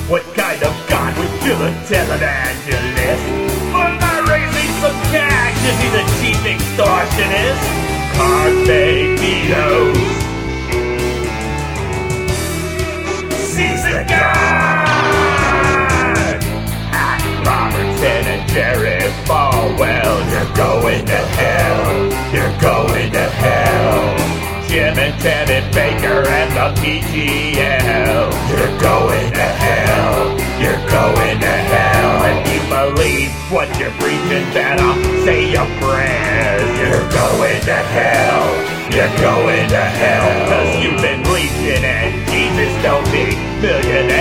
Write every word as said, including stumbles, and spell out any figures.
What kind of god would kill a televangelist? For not raising some cash, is he the chief extortionist? Carpe Dios. Seize the gun! At Robertson and Jerry Falwell, you're going to hell. You're going to hell. Jim and Teddy Baker and the P G L. You're going to hell. You're going to hell. If you believe what you're preaching, better say your prayers. You're going to hell. You're going to hell. Cause you've been bleaching and Jesus don't need millionaires.